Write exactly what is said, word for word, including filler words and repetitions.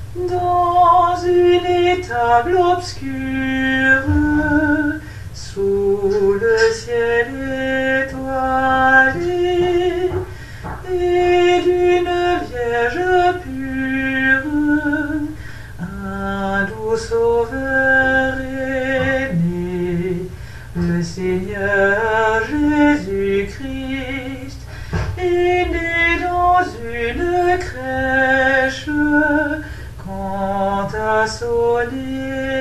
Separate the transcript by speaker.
Speaker 1: Dans une étable obscure, sous le ciel étoilé, et d'une Vierge pure, un doux sauveur est né, le Seigneur Jésus-Christ est né dans une crèche quand a sonné